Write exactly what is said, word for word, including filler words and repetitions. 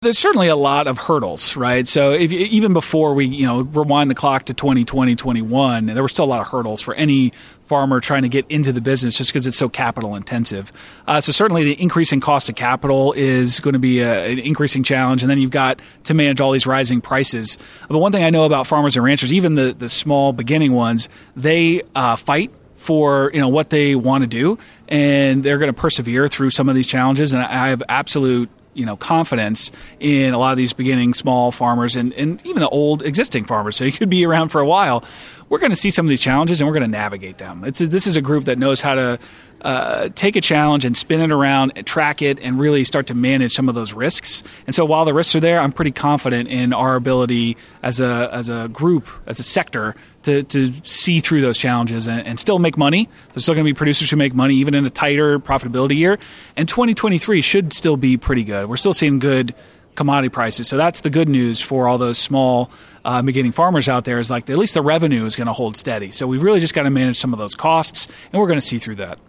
There's certainly a lot of hurdles, right? So if, even before we, you know, rewind the clock to twenty twenty, twenty-one, there were still a lot of hurdles for any farmer trying to get into the business just because it's so capital intensive. Uh, so certainly the increasing cost of capital is going to be a, an increasing challenge. And then you've got to manage all these rising prices. But one thing I know about farmers and ranchers, even the, the small beginning ones, they uh, fight for, you know, what they want to do, and they're going to persevere through some of these challenges. And I have absolute you know, confidence in a lot of these beginning small farmers and, and even the old existing farmers. So you could be around for a while. We're going to see some of these challenges and we're going to navigate them. It's a, this is a group that knows how to uh, take a challenge and spin it around, and track it, and really start to manage some of those risks. And so while the risks are there, I'm pretty confident in our ability as a as a group, as a sector, to, to see through those challenges and, and still make money. There's still going to be producers who make money even in a tighter profitability year. And twenty twenty-three should still be pretty good. We're still seeing good commodity prices. So that's the good news for all those small uh, beginning farmers out there, is like at least the revenue is going to hold steady. So we really just got to manage some of those costs, and we're going to see through that.